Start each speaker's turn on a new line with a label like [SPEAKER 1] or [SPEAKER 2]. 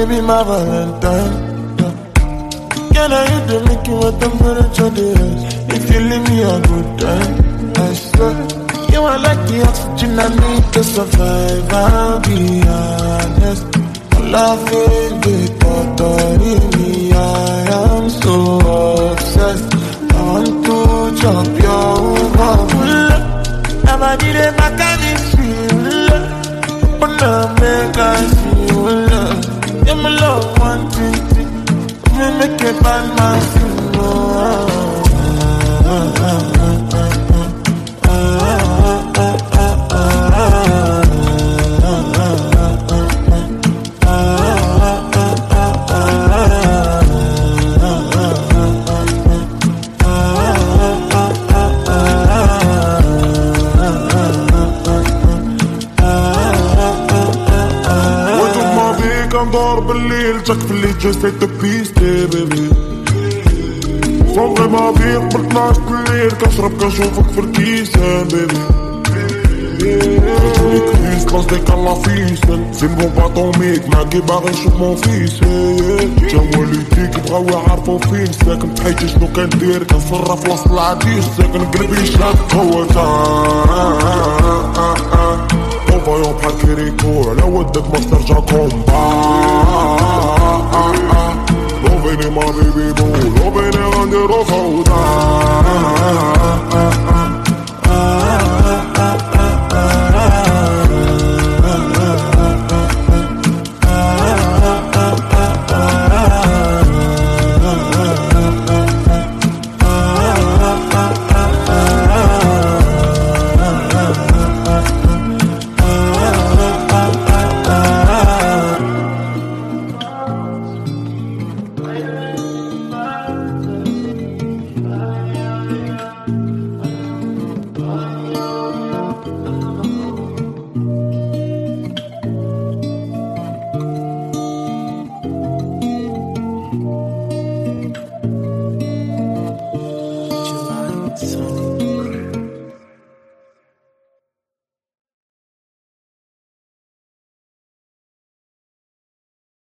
[SPEAKER 1] baby, my Valentine. Can I hit the make you a temperature there? If you leave me a good time, I swear. You are like the oxygen I need to survive, I'll be honest. Love is with me, I am so obsessed. I want to chop your love. Never did it back and it's real. But now make I see love. Yeah, my love one thing. Me make it bad man feel.
[SPEAKER 2] ندور بالليل جاك في الليل جسيت تبيستي بيبي صوغي ما بيك ب12 الليل كنشرب كنشوفك في الكيسان بيبي خرجولي كريس قصدك الله فيسن فين بومب اتوميك معاكي باغي نشوف مون فيس جا والديك بغاو يعرفو فين ساكن بحياتي شنو كندير كنصرف وسط العديس ساكن قلبي شاد هو فايون بحال كيريكو على ودك ما ترجع كومبا لو بيني ما بيبي بو لو بيني غنديرو فوضى